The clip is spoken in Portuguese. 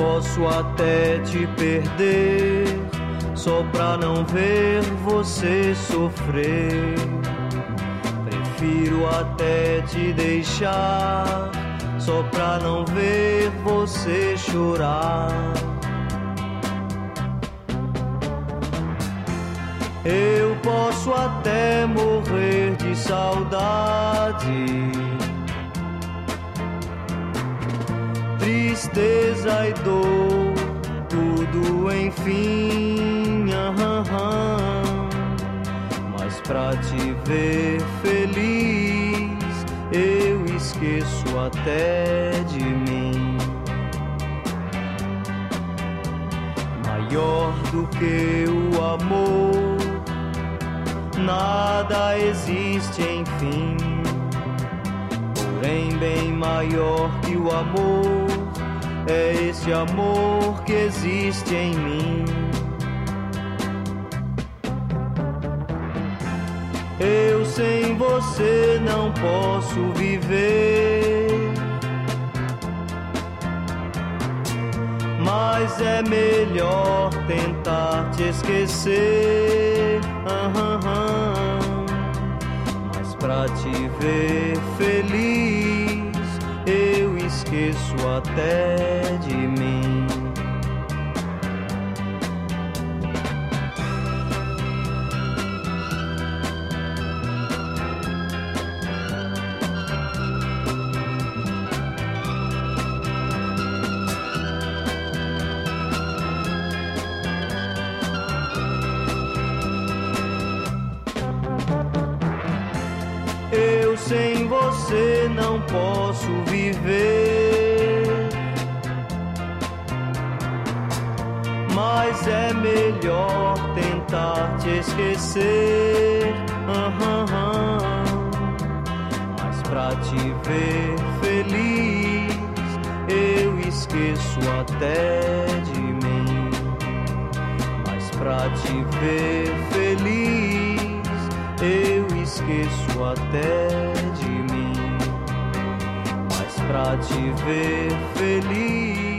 posso até te perder, só pra não ver você sofrer. Prefiro até te deixar, só pra não ver você chorar. Eu posso até morrer de saudade, tristeza e dor, tudo enfim, mas pra te ver feliz, eu esqueço até de mim. Maior do que o amor, nada existe, enfim. Porém, bem maior que o amor é esse amor que existe em mim. Eu sem você não posso viver, mas é melhor tentar te esquecer. Mas pra te ver feliz, eu esqueço até de mim. Eu sem você não posso viver, mas é melhor tentar te esquecer. Mas pra te ver feliz, eu esqueço até de mim. Mas pra te ver feliz, eu esqueço até de mim. Mas pra te ver feliz,